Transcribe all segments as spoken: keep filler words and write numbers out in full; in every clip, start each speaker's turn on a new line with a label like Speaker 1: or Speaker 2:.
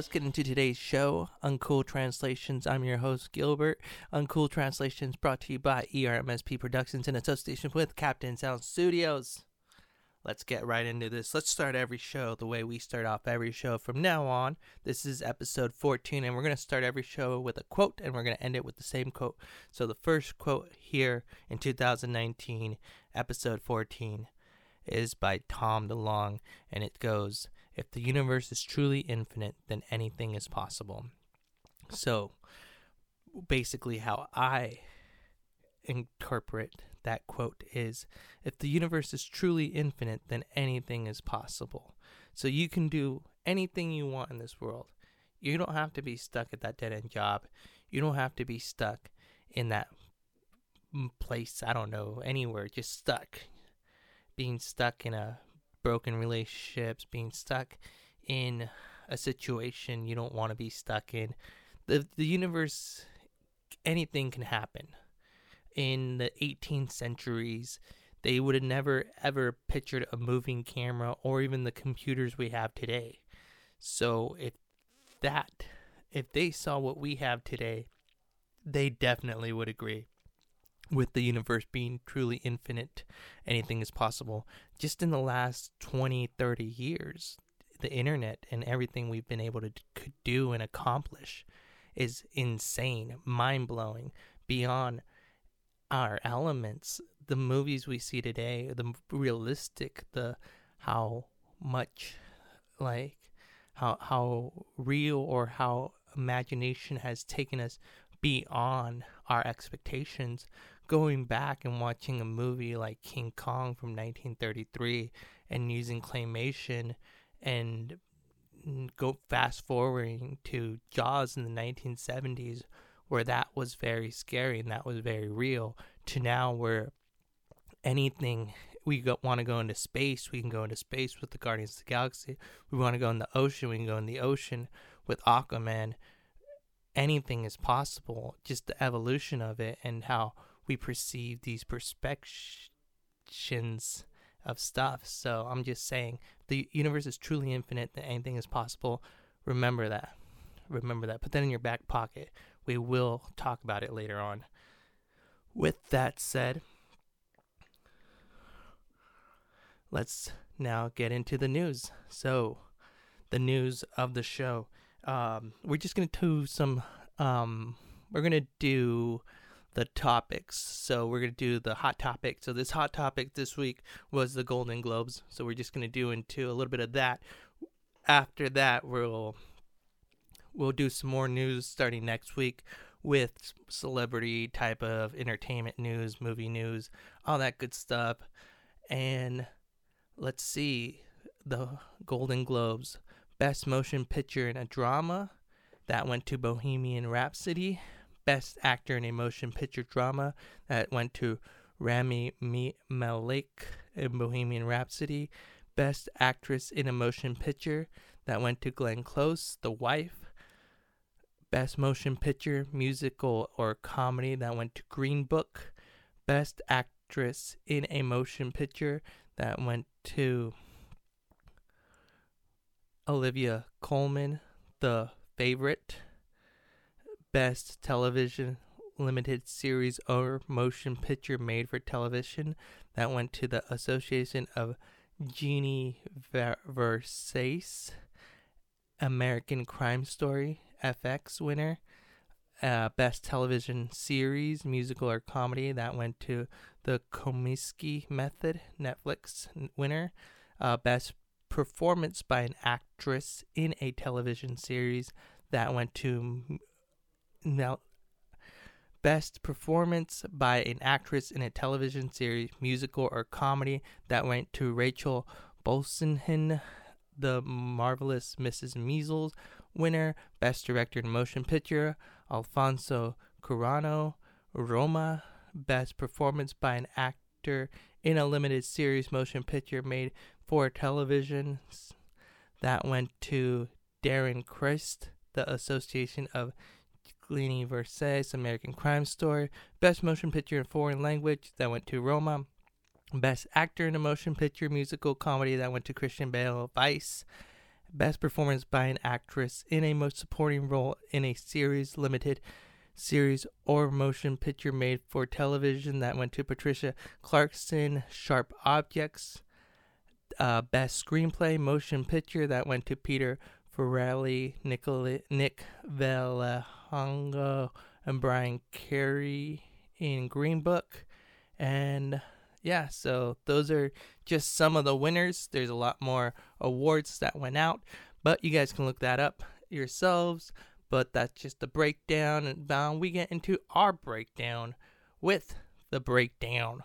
Speaker 1: let's get into today's show, Uncool Translations. I'm your host, Gilbert. Uncool Translations brought to you by E R M S P Productions in association with Captain Sound Studios. Let's get right into this. Let's start every show the way we start off every show from now on. This is episode fourteen, and we're going to start every show with a quote, and we're going to end it with the same quote. So the first quote here in two thousand nineteen, episode fourteen, is by Tom DeLonge, and it goes, "If the universe is truly infinite, then anything is possible." So basically how I interpret that quote is, if the universe is truly infinite, then anything is possible. So you can do anything you want in this world. You don't have to be stuck at that dead-end job. You don't have to be stuck in that place, I don't know, anywhere, just stuck. Being stuck in a broken relationships, being stuck in a situation you don't want to be stuck in. The the universe, anything can happen. In the eighteenth centuries, they would have never ever pictured a moving camera or even the computers we have today. So if that, if they saw what we have today, they definitely would agree with the universe being truly infinite. Anything is possible. Just in the last twenty, thirty years, the internet and everything we've been able to do and accomplish is insane, mind-blowing, beyond our elements. The movies we see today, the realistic, the how much like how how real or how imagination has taken us beyond our expectations. Going back and watching a movie like King Kong from nineteen thirty-three and using claymation, and go fast forwarding to Jaws in the nineteen seventies, where that was very scary and that was very real, to now where anything, we want to go into space, we can go into space with the Guardians of the Galaxy. We want to go in the ocean, we can go in the ocean with Aquaman. Anything is possible, just the evolution of it and how we perceive these perspectives of stuff. So I'm just saying, the universe is truly infinite, that anything is possible. Remember that. Remember that. Put that in your back pocket. We will talk about it later on. With that said, let's now get into the news. So, the news of the show. Um, we're just going to do some, um, we're going to do the topics. So we're going to do the hot topic. So this hot topic this week was the Golden Globes. So we're just going to do into a little bit of that. After that, we'll we'll do some more news starting next week with celebrity type of entertainment news, movie news, all that good stuff. And let's see, the Golden Globes. Best Motion Picture in a Drama, that went to Bohemian Rhapsody. Best Actor in a Motion Picture Drama, that went to Rami Malek in Bohemian Rhapsody. Best Actress in a Motion Picture, that went to Glenn Close, The Wife. Best Motion Picture, Musical or Comedy, that went to Green Book. Best Actress in a Motion Picture, that went to Olivia Colman, The Favorite. Best Television Limited Series or Motion Picture Made for Television, that went to the Association of Genie Versace. American Crime Story, F X winner. Uh, Best Television Series, Musical or Comedy, that went to The Kominsky Method, Netflix winner. Uh, Best Performance by an Actress in a Television Series, that went to Now, Best Performance by an Actress in a Television Series, Musical or Comedy, that went to Rachel Brosnahan, The Marvelous Missus Maisel winner. Best Director in Motion Picture, Alfonso Cuarón, Roma. Best Performance by an Actor in a Limited Series Motion Picture made for television, that went to Darren Christ, The Association of Genie Versace, American Crime Story. Best Motion Picture in Foreign Language, that went to Roma. Best Actor in a Motion Picture, Musical, Comedy, that went to Christian Bale, Vice. Best Performance by an Actress in a Most Supporting Role in a Series, Limited Series, or Motion Picture Made for Television. That went to Patricia Clarkson. Sharp Objects. Uh, Best Screenplay, Motion Picture. That went to Peter Farrelly, Nicola, Nick Vallejongo, and Brian Carey in Green Book. And yeah, so those are just some of the winners. There's a lot more awards that went out, but you guys can look that up yourselves. But that's just the breakdown, and now we get into our breakdown with the breakdown.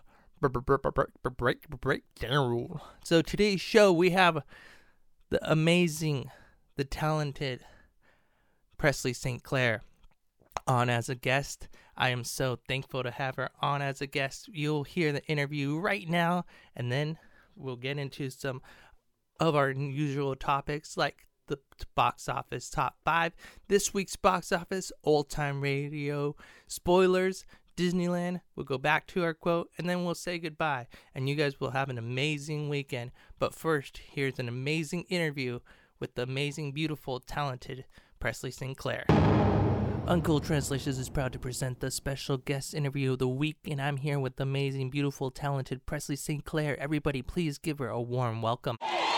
Speaker 1: Breakdown. So today's show, we have the amazing, the talented Presley Saint Clair on as a guest. I am so thankful to have her on as a guest. You'll hear the interview right now, and then we'll get into some of our usual topics like the box office top five, this week's box office, old time radio, spoilers, Disneyland. We'll go back to our quote, and then we'll say goodbye, and you guys will have an amazing weekend. But first, here's an amazing interview with the amazing, beautiful, talented Presley Saint Clair. Uncool Translations is proud to present the special guest interview of the week, and I'm here with the amazing, beautiful, talented Presley Saint Clair. Everybody, please give her a warm welcome.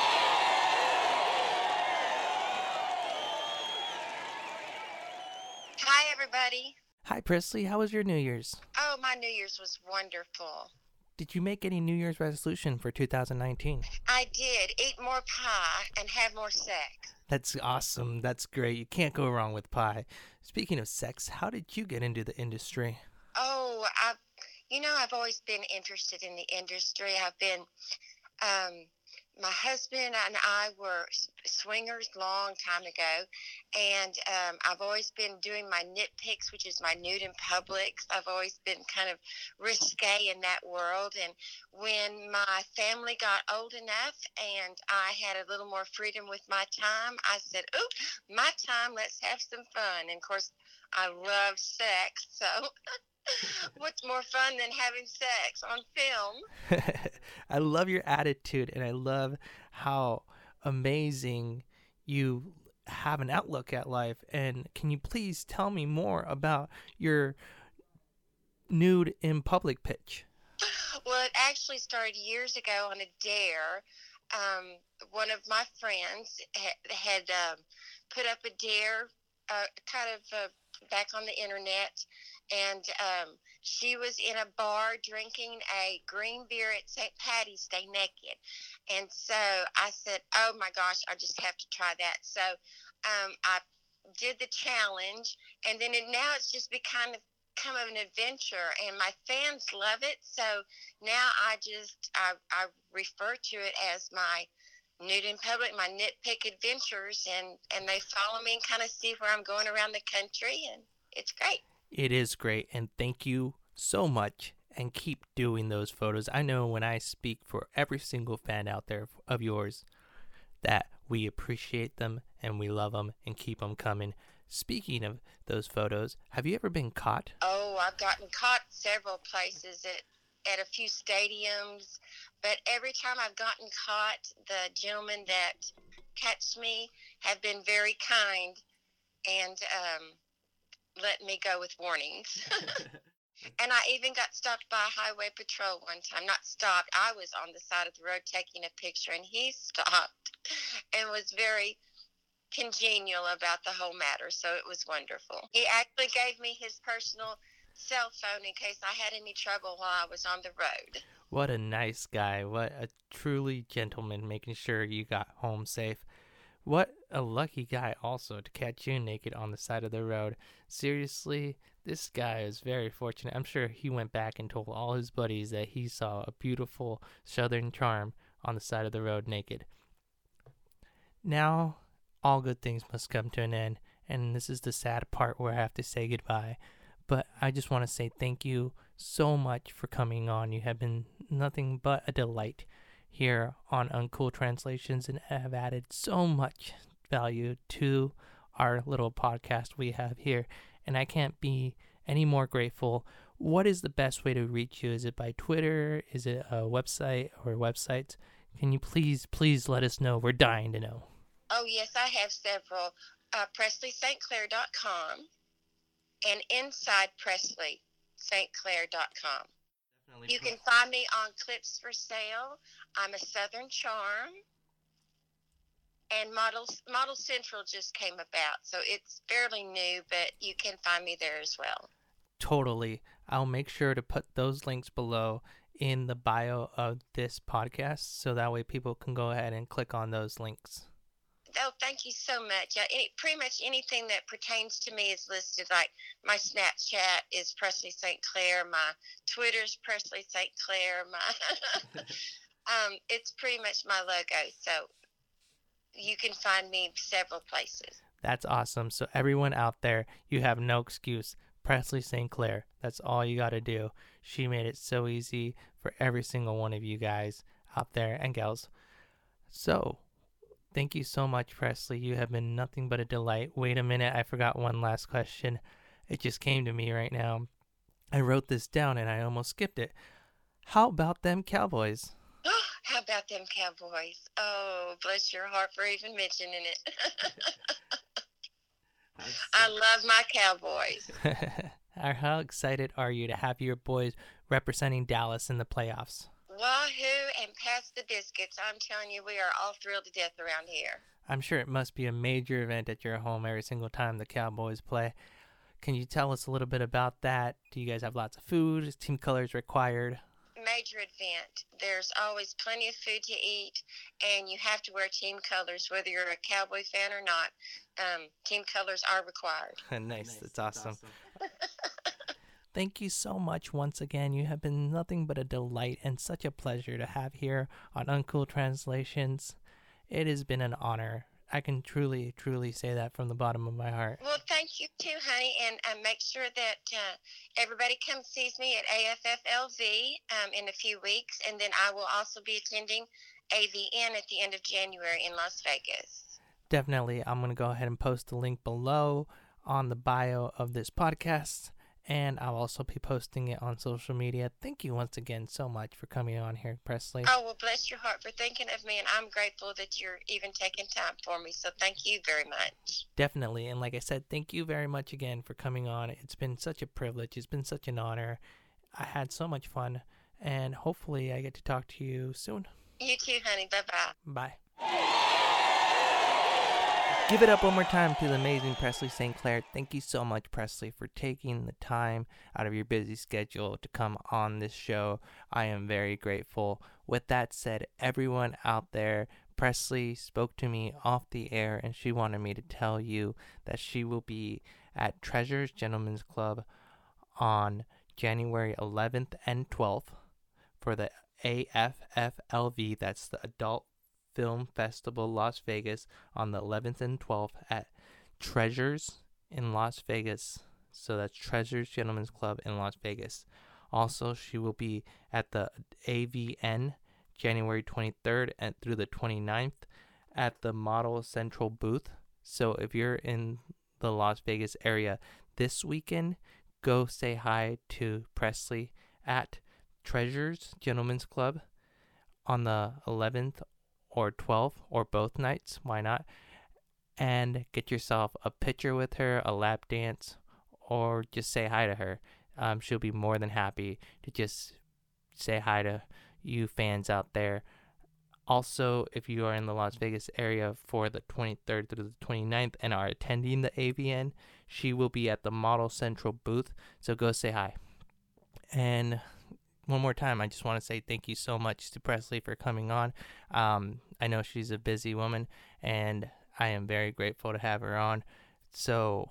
Speaker 2: Hi, everybody.
Speaker 1: Hi, Presley. How was your New Year's?
Speaker 2: Oh, my New Year's was wonderful.
Speaker 1: Did you make any New Year's resolution for two thousand nineteen?
Speaker 2: I did. Eat more pie and have more sex.
Speaker 1: That's awesome. That's great. You can't go wrong with pie. Speaking of sex, how did you get into the industry?
Speaker 2: Oh, I, you know, I've always been interested in the industry. I've been, um, my husband and I were swingers long time ago, and um, I've always been doing my nitpicks, which is my nude in public. I've always been kind of risque in that world, and when my family got old enough and I had a little more freedom with my time, I said, "Ooh, my time, let's have some fun." And of course, I love sex, so what's more fun than having sex on film?
Speaker 1: I love your attitude, and I love how amazing you have an outlook at life. And can you please tell me more about your nude in public pitch?
Speaker 2: Well, it actually started years ago on a dare. Um, one of my friends ha- had um, put up a dare, uh, kind of uh, back on the internet, and um, she was in a bar drinking a green beer at Saint Patty's Stay Naked. And so I said, oh my gosh, I just have to try that. So um, I did the challenge, and then it, now it's just become kind of an adventure, and my fans love it. So now I just, I, I refer to it as my nude in public, my nitpick adventures, and, and they follow me and kind of see where I'm going around the country, and it's great.
Speaker 1: It is great, and thank you so much, and keep doing those photos. I know when I speak for every single fan out there of yours that we appreciate them and we love them and keep them coming. Speaking of those photos, have you ever been caught?
Speaker 2: Oh, I've gotten caught several places at, at a few stadiums, but every time I've gotten caught, the gentlemen that catch me have been very kind and um, let me go with warnings. And I even got stopped by highway patrol one time. Not stopped. I was on the side of the road taking a picture, and he stopped and was very congenial about the whole matter. So it was wonderful. He actually gave me his personal cell phone in case I had any trouble while I was on the road.
Speaker 1: What a nice guy. What a truly gentleman, making sure you got home safe. What a lucky guy also to catch you naked on the side of the road. Seriously, this guy is very fortunate. I'm sure he went back and told all his buddies that he saw a beautiful southern charm on the side of the road naked. Now, all good things must come to an end, and this is the sad part where I have to say goodbye. But I just want to say thank you so much for coming on. You have been nothing but a delight here on Uncool Translations, and have added so much value to our little podcast we have here, and I can't be any more grateful. What is the best way to reach you? Is it by Twitter? Is it a website or websites? Can you please, please let us know? We're dying to know.
Speaker 2: Oh, yes, I have several. Uh, Presley Saint Clair dot com and Inside Presley Saint Clair dot com. You can find me on Clips for Sale. I'm a Southern Charm. And Model, Model Central just came about, so it's fairly new, but you can find me there as well.
Speaker 1: Totally. I'll make sure to put those links below in the bio of this podcast, so that way people can go ahead and click on those links.
Speaker 2: Oh, thank you so much. Uh, any, pretty much anything that pertains to me is listed. Like my Snapchat is Presley Saint Clair. My Twitter's Presley Saint Clair. My, um, it's pretty much my logo. So you can find me several places.
Speaker 1: That's awesome. So everyone out there, you have no excuse. Presley Saint Clair. That's all you got to do. She made it so easy for every single one of you guys out there and gals. So thank you so much, Presley. You have been nothing but a delight. Wait a minute. I forgot one last question. It just came to me right now. I wrote this down and I almost skipped it. How about them Cowboys?
Speaker 2: How about them Cowboys? Oh, bless your heart for even mentioning it. I love my Cowboys.
Speaker 1: How excited are you to have your boys representing Dallas in the playoffs?
Speaker 2: Wahoo and pass the biscuits. I'm telling you, we are all thrilled to death around here.
Speaker 1: I'm sure it must be a major event at your home every single time the Cowboys play. Can you tell us a little bit about that? Do you guys have lots of food? Is team colors required?
Speaker 2: Major event. There's always plenty of food to eat, and you have to wear team colors, whether you're a Cowboy fan or not. Um, team colors are required.
Speaker 1: nice. nice. That's awesome. That's awesome. Thank you so much once again. You have been nothing but a delight and such a pleasure to have here on Uncool Translations. It has been an honor. I can truly, truly say that from the bottom of my heart.
Speaker 2: Well, thank you too, honey, and uh, make sure that uh, everybody comes sees me at A F F L V um, in a few weeks, and then I will also be attending A V N at the end of January in Las Vegas.
Speaker 1: Definitely. I'm going to go ahead and post the link below on the bio of this podcast, and I'll also be posting it on social media. Thank you once again so much for coming on here, Presley.
Speaker 2: Oh, well, bless your heart for thinking of me, and I'm grateful that you're even taking time for me, so thank you very much.
Speaker 1: Definitely, and like I said, thank you very much again for coming on. It's been such a privilege. It's been such an honor. I had so much fun, and hopefully I get to talk to you soon.
Speaker 2: You too, honey. Bye-bye.
Speaker 1: Bye. Give it up one more time to the amazing Presley Saint Clair. Thank you so much, Presley, for taking the time out of your busy schedule to come on this show. I am very grateful. With that said, everyone out there, Presley spoke to me off the air, and she wanted me to tell you that she will be at Treasures Gentlemen's Club on January eleventh and twelfth for the A F F L V. That's the Adult Film Festival Las Vegas on the eleventh and twelfth at Treasures in Las Vegas. So that's Treasures Gentlemen's Club in Las Vegas. Also, she will be at the A V N January twenty-third and through the twenty-ninth at the Model Central booth. So if you're in the Las Vegas area this weekend, go say hi to Presley at Treasures Gentlemen's Club on the eleventh or twelfth, or both nights, why not, and get yourself a picture with her, a lap dance, or just say hi to her. Um, she'll be more than happy to just say hi to you fans out there. Also, if you are in the Las Vegas area for the twenty-third through the twenty-ninth and are attending the A V N, she will be at the Model Central booth, so go say hi. And one more time, I just want to say thank you so much to Presley for coming on. Um, I know she's a busy woman, and I am very grateful to have her on. So,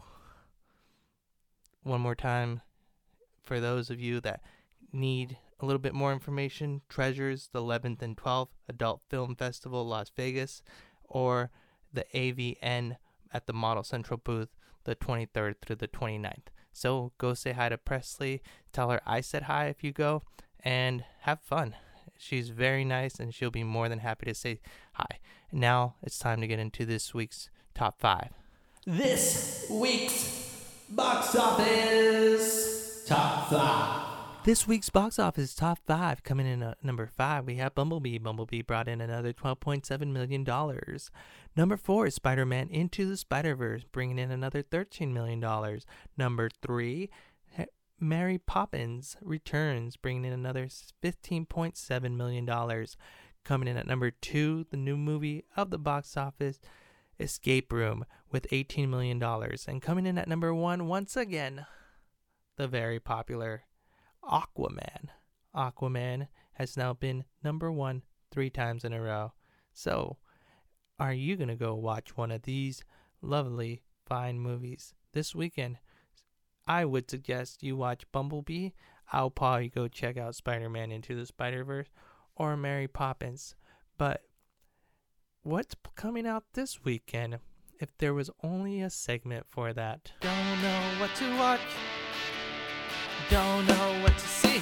Speaker 1: one more time, for those of you that need a little bit more information, Treasures, the eleventh and twelfth, Adult Film Festival, Las Vegas, or the A V N at the Model Central booth, the twenty-third through the twenty-ninth. So go say hi to Presley, tell her I said hi if you go, and have fun. She's very nice, and she'll be more than happy to say hi. Now it's time to get into this week's top five. This week's box office top five. This week's box office top five, coming in at number five, we have Bumblebee. Bumblebee brought in another twelve point seven million dollars. Number four is Spider-Man Into the Spider-Verse, bringing in another thirteen million dollars. Number three, Mary Poppins Returns, bringing in another fifteen point seven million dollars. Coming in at number two, the new movie of the box office, Escape Room, with eighteen million dollars. And coming in at number one, once again, the very popular Aquaman. Aquaman has now been number one three times in a row. So, are you going to go watch one of these lovely, fine movies this weekend? I would suggest you watch Bumblebee. I'll probably go check out Spider-Man Into the Spider-Verse or Mary Poppins. But what's coming out this weekend? If there was only a segment for that. Don't know what to watch. Don't know what to see.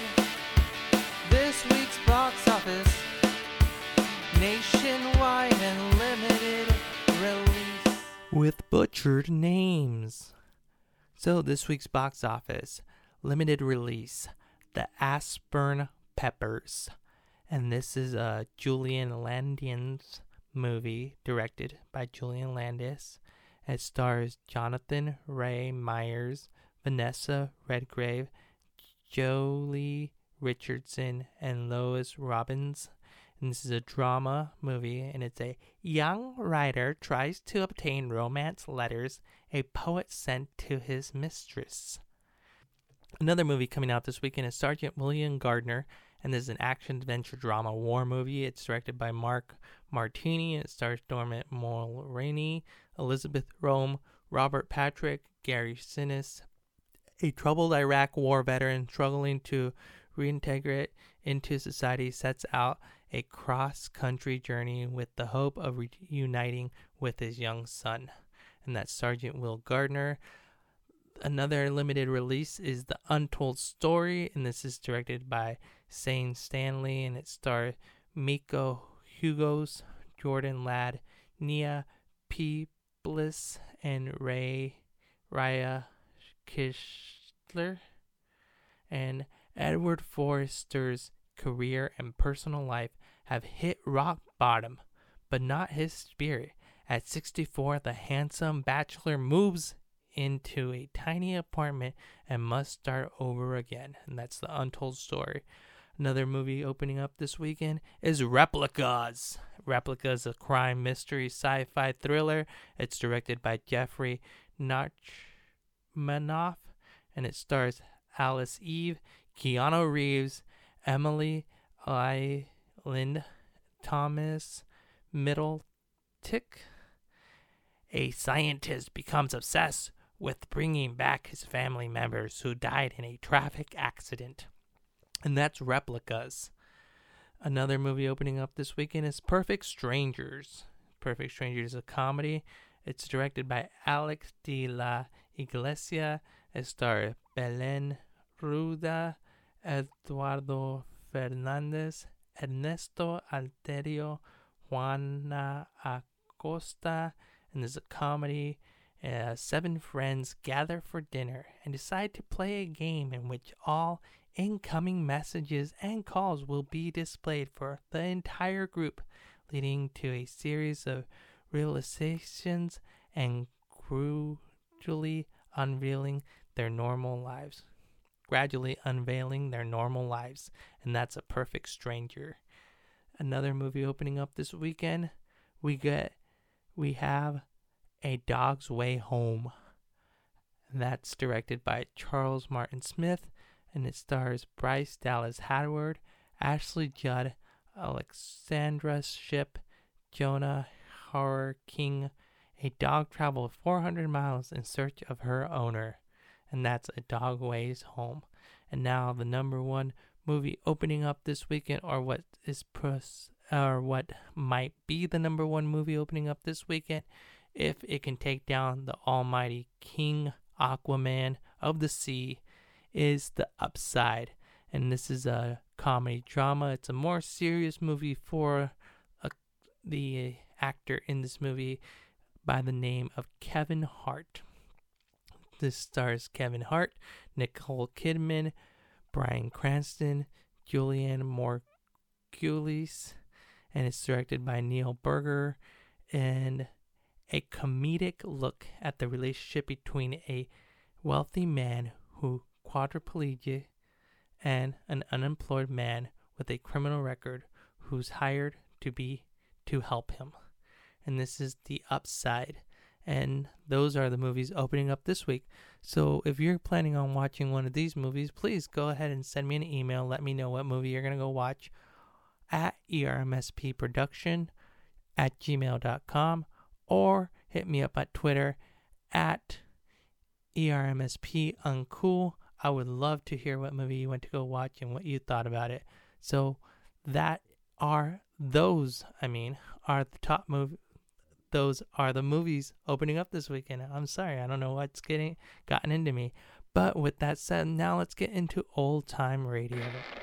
Speaker 1: This week's box office, nationwide and limited release, with butchered names. So this week's box office, limited release, The Ashburn Peppers. And this is a Julian Landis movie directed by Julian Landis. It stars Jonathan Rhys Meyers, Vanessa Redgrave, Jolie Richardson, and Lois Robbins. And this is a drama movie, and it's a young writer tries to obtain romance letters a poet sent to his mistress. Another movie coming out this weekend is Sergeant William Gardner, and this is an action-adventure drama war movie. It's directed by Mark Martini, and it stars Dermot Mulroney, Elizabeth Rome, Robert Patrick, Gary Sinise, a troubled Iraq war veteran struggling to reintegrate into society, sets out a cross-country journey with the hope of reuniting with his young son. And that's Sergeant Will Gardner. Another limited release is The Untold Story, and this is directed by Zane Stanley, and it stars Miko Hugos, Jordan Ladd, Nia P. Bliss, and Ray Raya Kishler. And Edward Forrester's career and personal life have hit rock bottom, but not his spirit. At sixty-four, the handsome bachelor moves into a tiny apartment and must start over again. And that's The Untold Story. Another movie opening up this weekend is Replicas. Replicas, a crime mystery sci-fi thriller. It's directed by Jeffrey Nachmanoff, and it stars Alice Eve, Keanu Reeves, Emily Island, Thomas Middletick. A scientist becomes obsessed with bringing back his family members who died in a traffic accident. And that's Replicas. Another movie opening up this weekend is Perfect Strangers. Perfect Strangers is a comedy. It's directed by Alex de la Iglesia. It stars Belen Ruda, Eduardo Fernandez, Ernesto Alterio, Juana Acosta, and there's a comedy. Uh, seven friends gather for dinner and decide to play a game in which all incoming messages and calls will be displayed for the entire group, leading to a series of realizations and gradually unveiling their normal lives. Gradually unveiling their normal lives. And that's A Perfect Stranger. Another movie opening up this weekend, we get, we have A Dog's Way Home. And that's directed by Charles Martin Smith, and it stars Bryce Dallas Howard, Ashley Judd, Alexandra Shipp, Jonah Hauer-King. A dog travels four hundred miles in search of her owner, and that's A Dog Ways Home. And now the number one movie opening up this weekend, or what is pros, or what might be the number one movie opening up this weekend, if it can take down the almighty King Aquaman of the sea, is The Upside. And this is a comedy drama. It's a more serious movie for a, the actor in this movie by the name of Kevin Hart. This stars Kevin Hart, Nicole Kidman, Bryan Cranston, Julianne Margulies, and it's directed by Neil Berger, and a comedic look at the relationship between a wealthy man who quadriplegic and an unemployed man with a criminal record who's hired to be to help him. And this is The Upside. And those are the movies opening up this week. So if you're planning on watching one of these movies, please go ahead and send me an email. Let me know what movie you're going to go watch at ermsproduction at gmail dot com, or hit me up at Twitter at ermspuncool. I would love to hear what movie you went to go watch and what you thought about it. So that are those, I mean, are the top movie. Those are the movies opening up this weekend. I'm sorry, I don't know what's getting gotten into me. But with that said, now let's get into old time radio.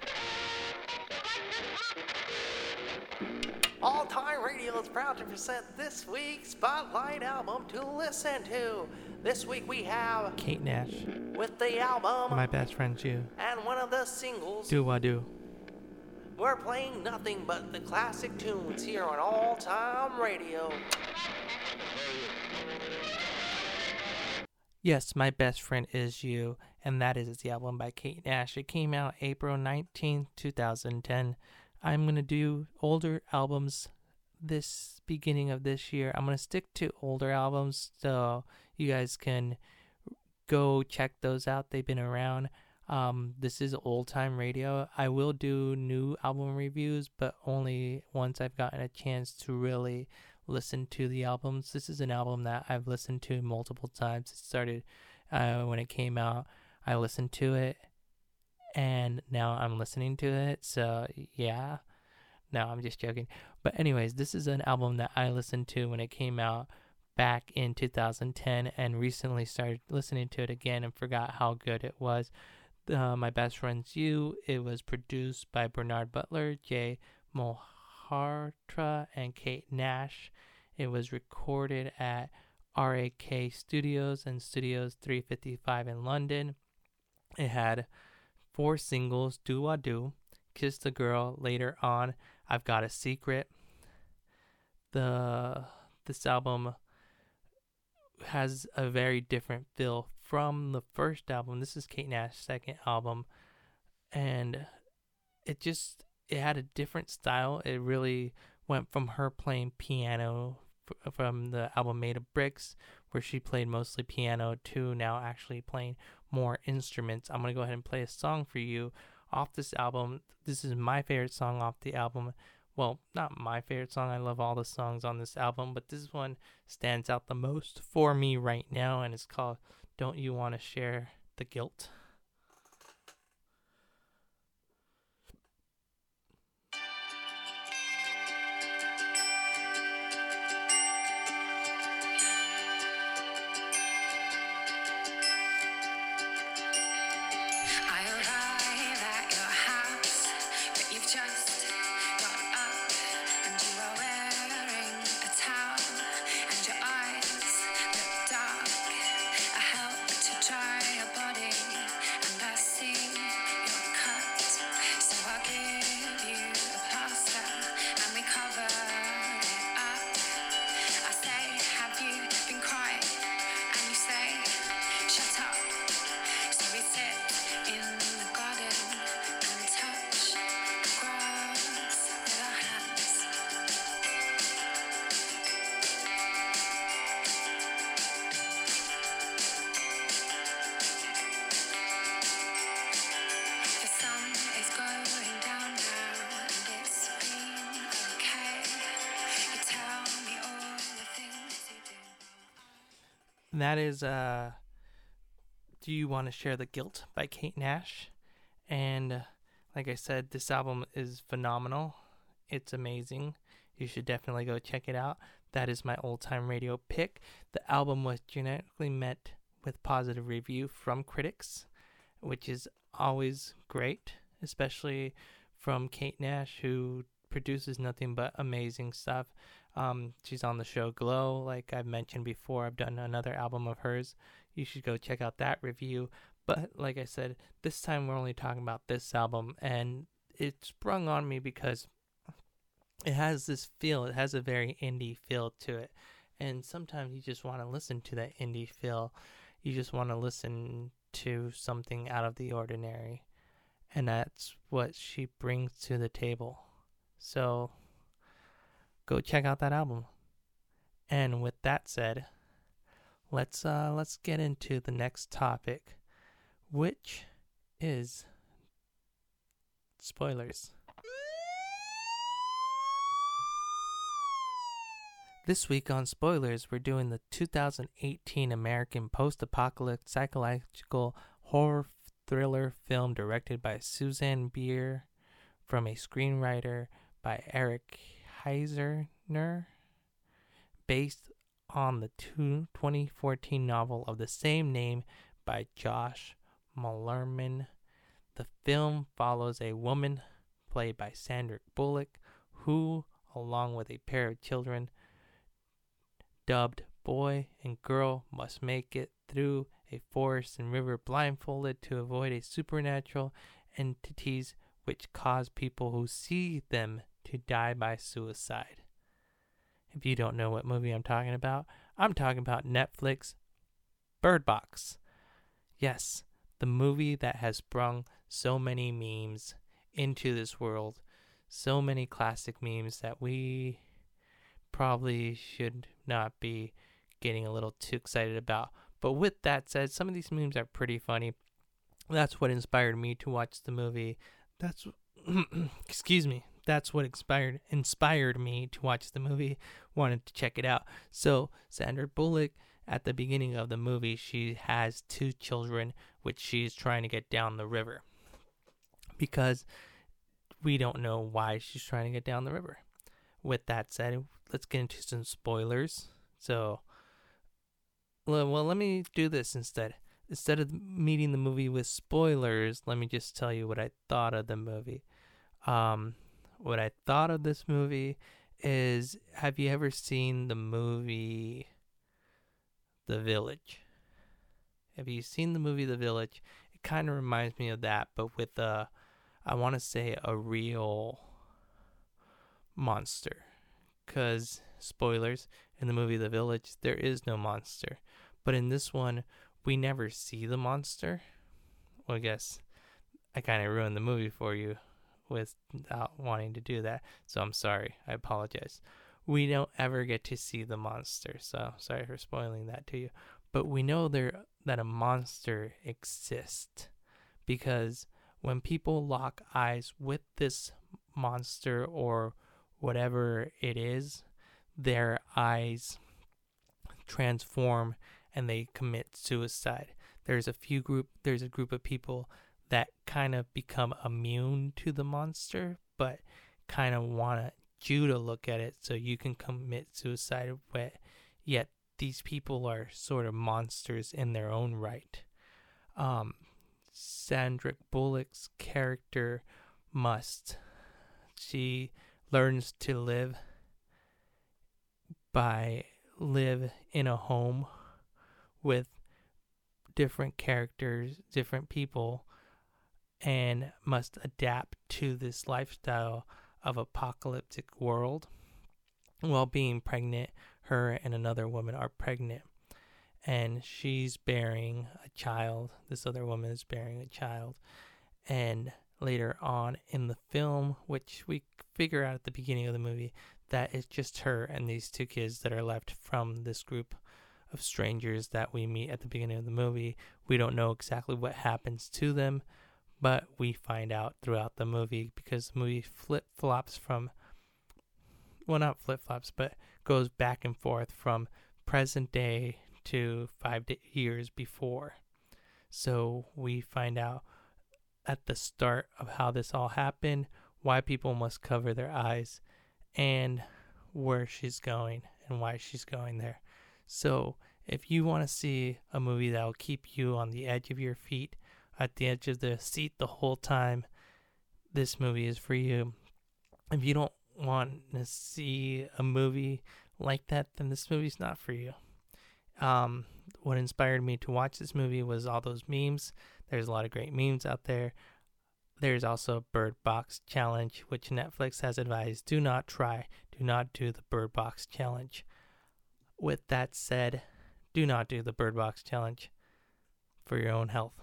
Speaker 1: All Time Radio is proud to present this week's Spotlight album to listen to. This week we have Kate Nash with the album My Best Friend's You, and one of the singles, Do Wah Do. We're playing nothing but the classic tunes here on All Time Radio. Yes, My Best Friend Is You, and that is the album by Kate Nash. It came out April nineteenth, twenty ten. I'm going to do older albums this beginning of this year. I'm going to stick to older albums so you guys can go check those out. They've been around. Um, this is old time radio. I will do new album reviews, but only once I've gotten a chance to really listen to the albums. This is an album that I've listened to multiple times. It started uh, when it came out. I listened to it, and now I'm listening to it. So yeah, no, I'm just joking. But anyways, this is an album that I listened to when it came out back in two thousand ten, and recently started listening to it again and forgot how good it was. Uh, My Best Friend's You. It was produced by Bernard Butler, Jay Mohartra, and Kate Nash. It was recorded at R A K Studios and Studios three fifty-five in London. It had four singles: Do Wah Do, Kiss the Girl, Later On, I've Got a Secret. The this album has a very different feel from the first album. This is Kate Nash's second album, and it just it had a different style. It really went from her playing piano f- from the album Made of Bricks, where she played mostly piano, to now actually playing more instruments. I'm gonna go ahead and play a song for you off this album. This is my favorite song off the album. Well, not my favorite song. I love all the songs on this album, but this one stands out the most for me right now, and it's called Don't You Want to Share the Guilt. And that is uh, Do You Want to Share the Guilt by Kate Nash. And uh, like I said, this album is phenomenal. It's amazing. You should definitely go check it out. That is my old time radio pick. The album was generally met with positive review from critics, which is always great, especially from Kate Nash, who produces nothing but amazing stuff. Um, she's on the show Glow, like I've mentioned before. I've done another album of hers. You should go check out that review. But like I said, this time we're only talking about this album, and it sprung on me because it has this feel. It has a very indie feel to it. And sometimes you just want to listen to that indie feel. You just want to listen to something out of the ordinary. And that's what she brings to the table. So go check out that album. And with that said, let's uh let's get into the next topic, which is spoilers. This week on Spoilers, we're doing the two thousand eighteen American post-apocalyptic psychological horror thriller film directed by Susanne Bier, from a screenwriter by Eric Heisserer, based on the twenty fourteen novel of the same name by Josh Malerman. The film follows a woman, played by Sandra Bullock, who, along with a pair of children, dubbed boy and girl, must make it through a forest and river blindfolded to avoid a supernatural entities which cause people who see them to die by suicide. If you don't know what movie I'm talking about, I'm talking about Netflix Bird Box. Yes, the movie that has sprung so many memes into this world, so many classic memes that we probably should not be getting a little too excited about. But with that said, some of these memes are pretty funny. That's what inspired me to watch the movie. That's excuse me. That's what inspired inspired me to watch the movie. Wanted to check it out. So Sandra Bullock, at the beginning of the movie, she has two children, which she's trying to get down the river. Because we don't know why she's trying to get down the river. With that said, let's get into some spoilers. So, well, let me do this instead. Instead of meeting the movie with spoilers, let me just tell you what I thought of the movie. Um, what I thought of this movie is, have you ever seen the movie The Village? Have you seen the movie The Village? It kind of reminds me of that, but with a, I want to say a real monster. Because, spoilers, in the movie The Village, there is no monster. But in this one, we never see the monster. Well, I guess I kind of ruined the movie for you without wanting to do that. So I'm sorry. I apologize. We don't ever get to see the monster. So sorry for spoiling that to you. But we know there that a monster exists. Because when people lock eyes with this monster or whatever it is, their eyes transform and they commit suicide. There's a few group there's a group of people that kind of become immune to the monster, but kind of want you to look at it so you can commit suicide. But yet these people are sort of monsters in their own right. Um, Sandra Bullock's character must she learns to live by live in a home with different characters, different people, and must adapt to this lifestyle of apocalyptic world while being pregnant. Her and another woman are pregnant, and she's bearing a child. This other woman is bearing a child, and later on in the film, which we figure out at the beginning of the movie, that it's just her and these two kids that are left from this group of strangers that we meet at the beginning of the movie. We don't know exactly what happens to them, but we find out throughout the movie because the movie flip-flops from, well, not flip-flops, but goes back and forth from present day to five years before. So we find out at the start of how this all happened, why people must cover their eyes, and where she's going and why she's going there. So if you want to see a movie that will keep you on the edge of your feet, at the edge of the seat the whole time, this movie is for you. If you don't want to see a movie like that, then this movie's not for you. Um, what inspired me to watch this movie was all those memes There's a lot of great memes out there. There's also Bird Box Challenge, which Netflix has advised do not try. Do not do the Bird Box Challenge. With that said, do not do the Bird Box Challenge for your own health.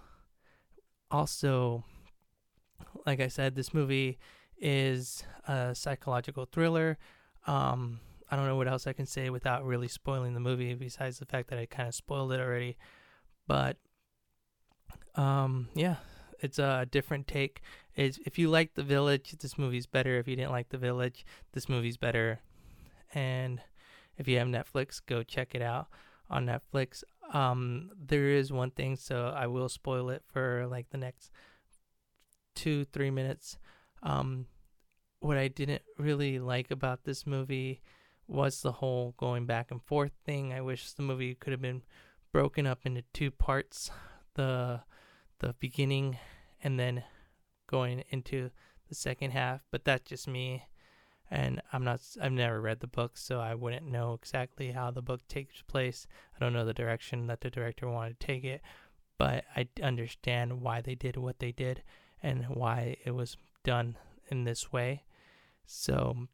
Speaker 1: Also, like I said, this movie is a psychological thriller. Um, I don't know what else I can say without really spoiling the movie, besides the fact that I kind of spoiled it already. But, um, yeah, it's a different take. It's, if you like The Village, this movie's better. If you didn't like The Village, this movie's better. And if you have Netflix, go check it out on Netflix. Um, there is one thing, so I will spoil it for like the next two, three minutes. Um, what I didn't really like about this movie was the whole going back and forth thing. I wish the movie could have been broken up into two parts, the the beginning and then going into the second half. But that's just me, and I'm not. I've never read the book, so I wouldn't know exactly how the book takes place. I don't know the direction that the director wanted to take it, but I understand why they did what they did and why it was done in this way. So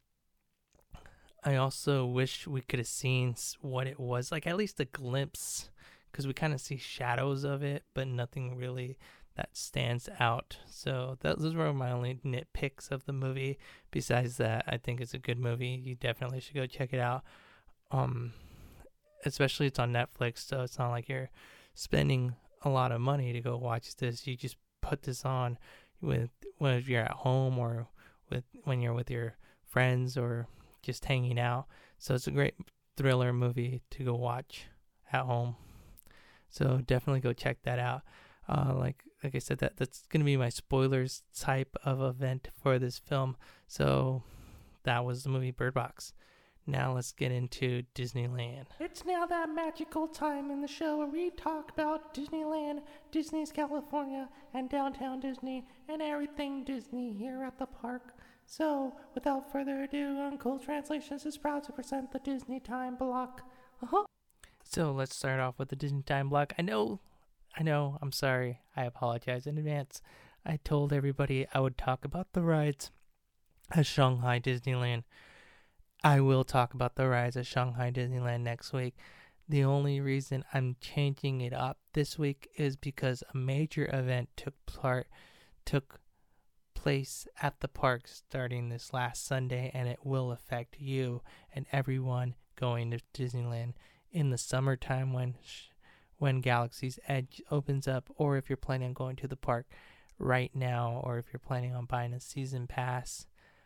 Speaker 1: I also wish we could have seen what it was, like at least a glimpse, because we kind of see shadows of it, but nothing really that stands out. So that, those were my only nitpicks of the movie. Besides that, I think it's a good movie. You definitely should go check it out. Um, especially it's on Netflix, so it's not like you're spending a lot of money to go watch this. You just put this on with when you're at home or with when you're with your friends or just hanging out. So it's a great thriller movie to go watch at home. So definitely go check that out. Uh, like like I said, that that's gonna be my spoilers type of event for this film. So that was the movie Bird Box. Now let's get into Disneyland. It's now that magical time in the show where we talk about Disneyland, Disney's California, and downtown Disney, and everything Disney here at the park. So, without further ado, Uncool Translations is proud to present the Disney Time Block. Uh-huh. So let's start off with the Disney Time Block. I know, I know, I'm sorry. I apologize in advance. I told everybody I would talk about the rides at Shanghai Disneyland. I will talk about the rides at Shanghai Disneyland next week. The only reason I'm changing it up this week is because a major event took part, took place at the park starting this last Sunday, and it will affect you and everyone going to Disneyland in the summertime when when Galaxy's Edge opens up, or if you're planning on going to the park right now, or if you're planning on buying a season pass.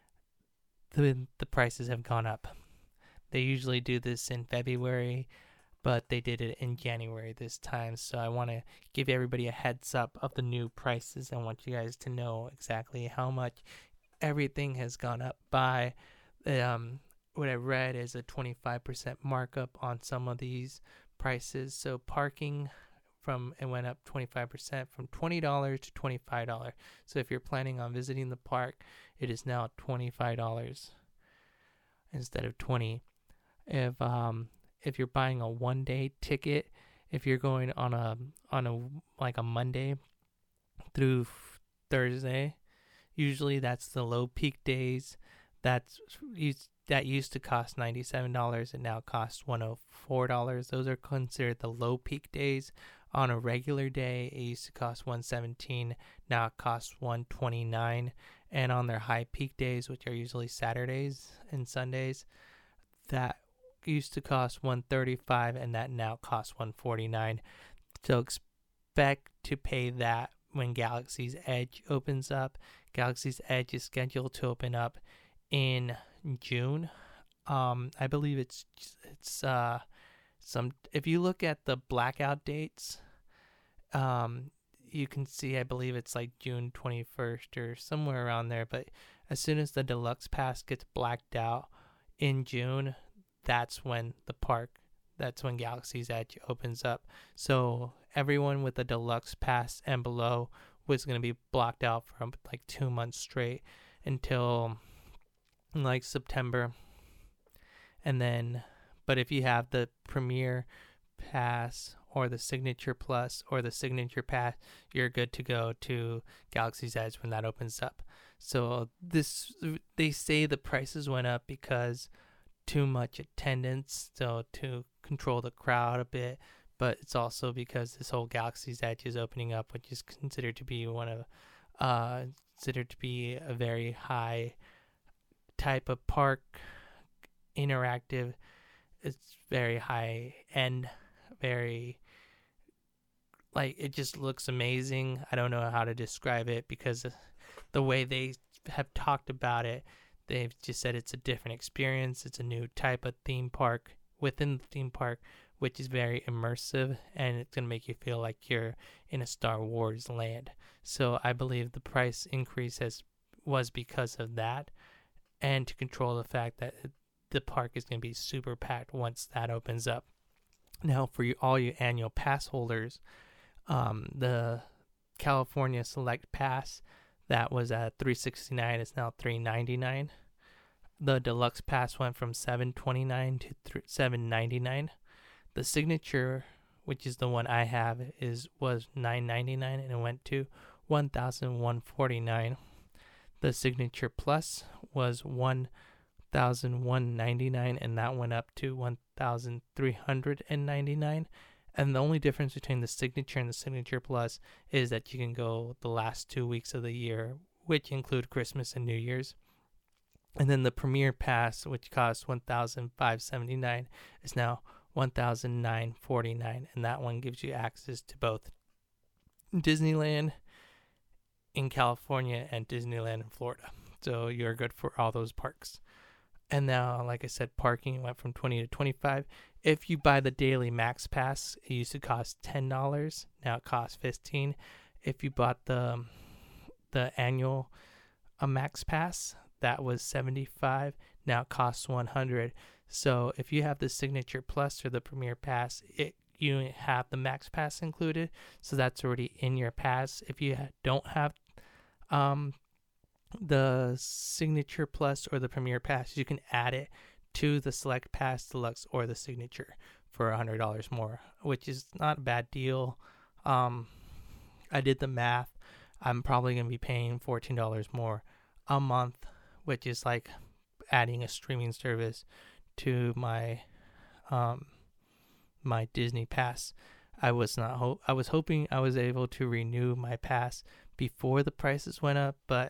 Speaker 1: The, the prices have gone up. They usually do this in February, but they did it in January this time. So I want to give everybody a heads up of the new prices. I want you guys to know exactly how much everything has gone up by. Um, what I read is a twenty-five percent markup on some of these prices. So parking from it went up twenty-five percent from twenty dollars to twenty-five dollars. So if you're planning on visiting the park, it is now twenty-five dollars instead of twenty dollars. If um if you're buying a one day ticket, if you're going on a on a like a Monday through Thursday, usually that's the low peak days. That's that used to cost ninety-seven dollars and now costs one hundred four dollars. Those are considered the low peak days. On a regular day, it used to cost one hundred seventeen dollars. Now it costs one hundred twenty-nine dollars. And on their high peak days, which are usually Saturdays and Sundays, that used to cost one hundred thirty-five dollars and that now costs one hundred forty-nine dollars. So expect to pay that when Galaxy's Edge opens up. Galaxy's Edge is scheduled to open up in June. Um, I believe it's it's uh some. If you look at the blackout dates, um, you can see, I believe it's like June twenty-first or somewhere around there. But as soon as the deluxe pass gets blacked out in June, that's when the park, that's when Galaxy's Edge opens up. So everyone with the deluxe pass and below was going to be blocked out for like two months straight until like September. And then, but if you have the premier Pass or the Signature Plus or the Signature Pass, you're good to go to Galaxy's Edge when that opens up. So this, they say the prices went up because too much attendance, so to control the crowd a bit, but it's also because this whole Galaxy's Edge is opening up, which is considered to be one of, uh, considered to be a very high type of park, interactive. It's very high end, very, like, it just looks amazing. I don't know how to describe it because the way they have talked about it, they've just said it's a different experience. It's a new type of theme park within the theme park, which is very immersive, and it's going to make you feel like you're in a Star Wars land. So I believe the price increase has was because of that, and to control the fact that the park is going to be super packed once that opens up. Now, for you, all you annual pass holders, um, the California Select Pass that was at three hundred sixty-nine dollars is now three hundred ninety-nine dollars. The Deluxe Pass went from seven hundred twenty-nine dollars to seven hundred ninety-nine dollars. The Signature, which is the one I have, is was nine hundred ninety-nine dollars and it went to one thousand one hundred forty-nine dollars. The Signature Plus was one thousand one hundred ninety-nine dollars and that went up to one thousand three hundred ninety-nine dollars. And the only difference between the Signature and the Signature Plus is that you can go the last two weeks of the year, which include Christmas and New Year's. And then the Premier Pass, which costs one thousand five hundred seventy-nine dollars, is now one thousand nine hundred forty-nine dollars, and that one gives you access to both Disneyland in California and Disneyland in Florida. So you're good for all those parks. And now, like I said, parking went from twenty to twenty-five. If you buy the daily Max Pass, it used to cost ten dollars. Now it costs fifteen dollars. If you bought the the annual a Max Pass, that was seventy-five dollars. Now it costs one hundred dollars. So if you have the Signature Plus or the Premier Pass, it you have the Max Pass included. So that's already in your pass. If you don't have um the Signature Plus or the Premier Pass, you can add it to the Select Pass, Deluxe, or the Signature for one hundred dollars more, which is not a bad deal. Um, I did the math. I'm probably going to be paying fourteen dollars more a month, which is like adding a streaming service to my um my Disney Pass. I was not ho- I was hoping I was able to renew my pass before the prices went up, but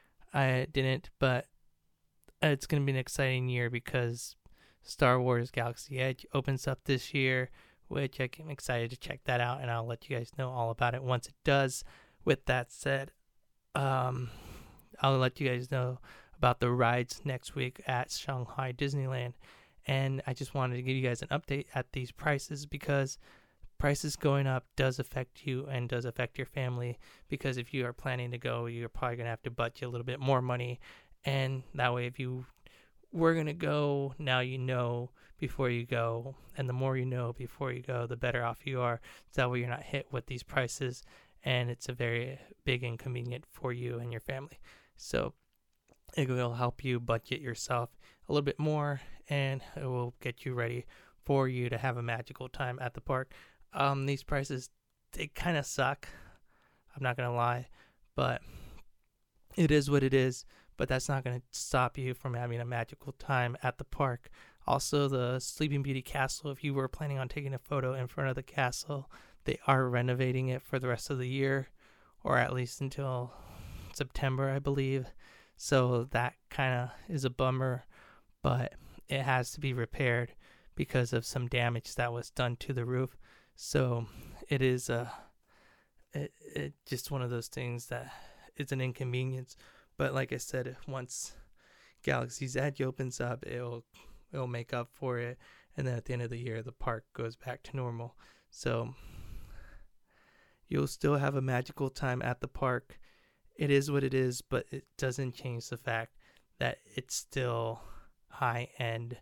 Speaker 1: I didn't. But it's going to be an exciting year because Star Wars Galaxy Edge opens up this year, which I'm excited to check that out, and I'll let you guys know all about it once it does. With that said, um, I'll let you guys know about the rides next week at Shanghai Disneyland. And I just wanted to give you guys an update at these prices because prices going up does affect you and does affect your family, because if you are planning to go, you're probably going to have to budget a little bit more money. And that way, if you were going to go, now you know before you go. And the more you know before you go, the better off you are. So that way you're not hit with these prices. And it's a very big inconvenience for you and your family. So it will help you budget yourself a little bit more, and it will get you ready for you to have a magical time at the park. Um, these prices, they kind of suck. I'm not going to lie, but it is what it is. But that's not going to stop you from having a magical time at the park. Also, the Sleeping Beauty Castle, if you were planning on taking a photo in front of the castle, they are renovating it for the rest of the year, or at least until September, I believe. So that kind of is a bummer, but it has to be repaired because of some damage that was done to the roof. So it is a, it, it just one of those things that it's an inconvenience. But like I said, once Galaxy's Edge opens up, it'll it'll make up for it, and then at the end of the year, the park goes back to normal. So you'll still have a magical time at the park. It is what it is, but it doesn't change the fact that it's still high-end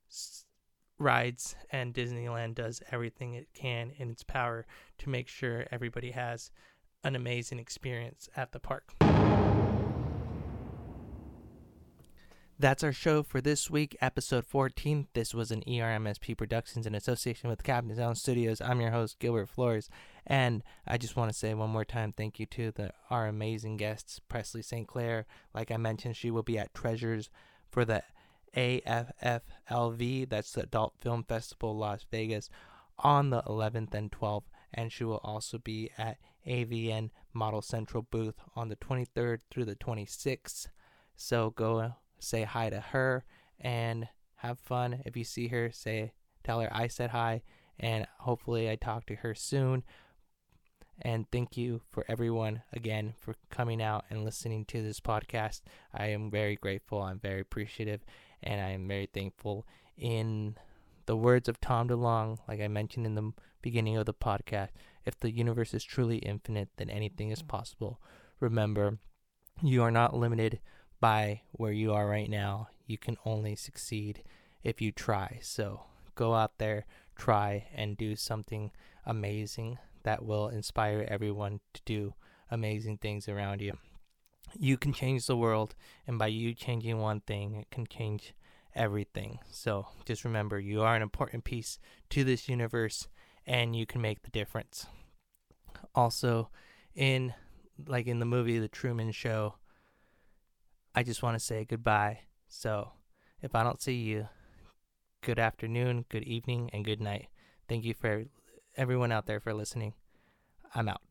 Speaker 1: rides, and Disneyland does everything it can in its power to make sure everybody has an amazing experience at the park. That's our show for this week, episode fourteen. This was an E R M S P Productions in association with Captain Sound Studios. I'm your host, Gilbert Flores, and I just want to say one more time thank you to the, our amazing guests, Presley Saint Clair. Like I mentioned, she will be at Treasures for the A F F L V, that's the Adult Film Festival, Las Vegas, on the eleventh and twelfth, and she will also be at A V N Model Central booth on the twenty-third through the twenty-sixth. So go say hi to her and have fun. If you see her, say tell her I said hi, and hopefully I talk to her soon. And thank you for everyone again for coming out and listening to this podcast. I am very grateful. I'm very appreciative, and I am very thankful. In the words of Tom DeLonge, like I mentioned in the beginning of the podcast, if the universe is truly infinite, then anything is possible. Remember, you are not limited by where you are right now. You can only succeed if you try. So go out there, try, and do something amazing that will inspire everyone to do amazing things around you. You can change the world, and by you changing one thing, it can change everything. So just remember, you are an important piece to this universe, and you can make the difference. Also, in like in the movie The Truman Show, I just want to say goodbye. So if I don't see you, good afternoon, good evening, and good night. Thank you for everyone out there for listening. I'm out.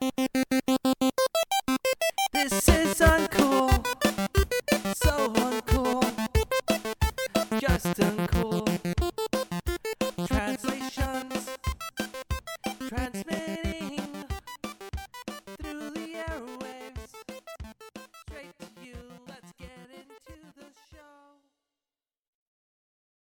Speaker 1: This is uncool. So uncool. Just uncool.